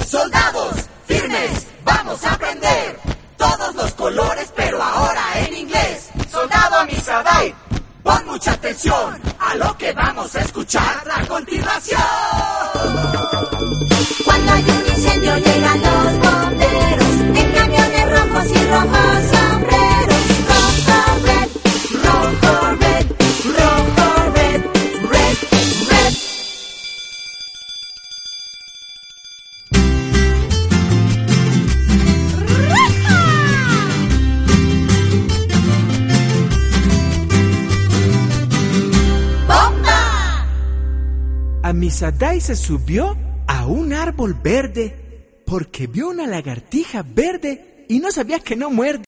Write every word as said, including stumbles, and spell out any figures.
Soldados, firmes, vamos a aprender todos los colores, pero ahora en inglés. Soldado Amisadai, pon mucha atención a lo que vamos a escuchar a continuación. Cuando hay un incendio llegan los bomberos en camiones rojos y rojos sombreros. Rojo, red, rojo, red, rojo, red, red, red. ¡Bomba! Amisadai se subió a un árbol verde porque vio una lagartija verde y no sabía que no muerde.